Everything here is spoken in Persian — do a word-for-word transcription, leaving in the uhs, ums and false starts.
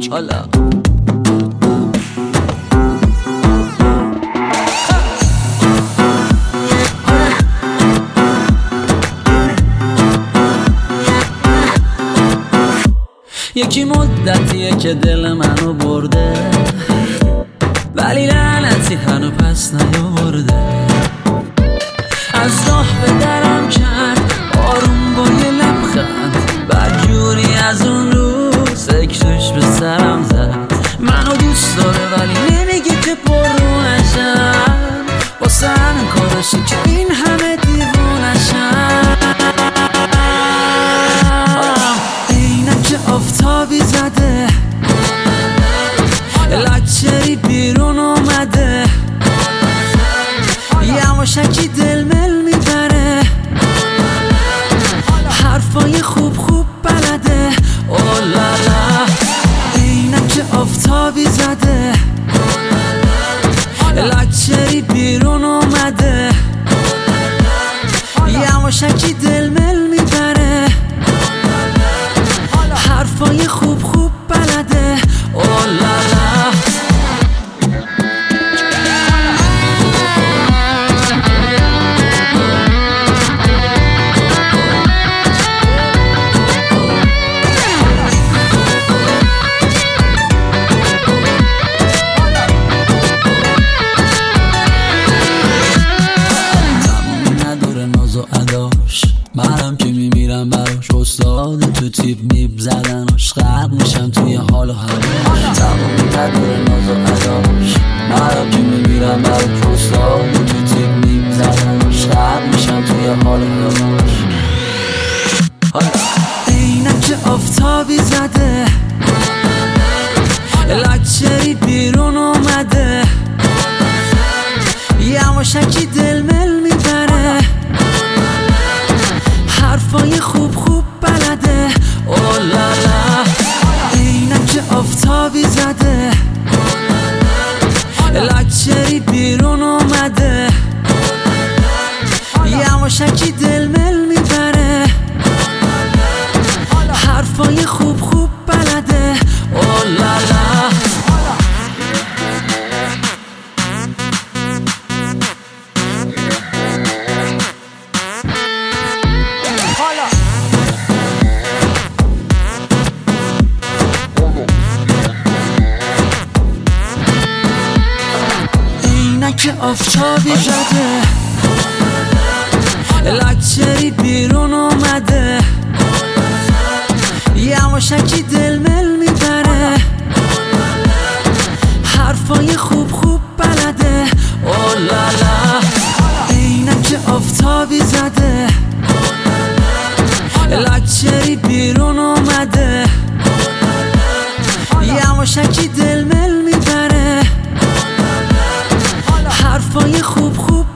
حالا یکی مدتیه که دل منو برده، ولی لعنتی هنو پس نیاورده. از راه به درم کرد آروم با یه لبخند، بدجوری از اون روز فکرش به سرم زد. منو دوست داره ولی نمیگه که پرروشم، واسه همین کارشه که این همه دیوونشم. اینک آفتابی زده، لکچری بیرون اومده، یواشکی دل مل میبره، حرفای خوب خوب بلده. اولالا اینک آفتابی زده، لکچری بیرون اومده، یواشکی دل مل میبره، حرفای خوب خوب بلده. اولالا منم که میمیرم براش، استاد تو تیپ میب زدناش، غرق میشم توی حال و هواش. تمام نداره ناز و اداش، منم که میمیرم براش، استاد تو تیپ میب زدناش، غرق میشم توی حال و هواش. اینک آفتابی زده، لکچری بیرون اومده، یواشکی دل مل میبره، حرفای خوب خوب بلده. اولالا اینک آفتابی زده، لکچری بیرون اومده، یواشکی دل مل میبره، حرفای خوب خوب بلده. اولالا که آفتابی زده، لکچری بیرون اومده، یواشکی دل مل میبره، حرفای خوب خوب بلده. اولالا اینک آفتابی زده، لکچری بیرون اومده، یواشکی دل مل میبره، حرفای خوب خوب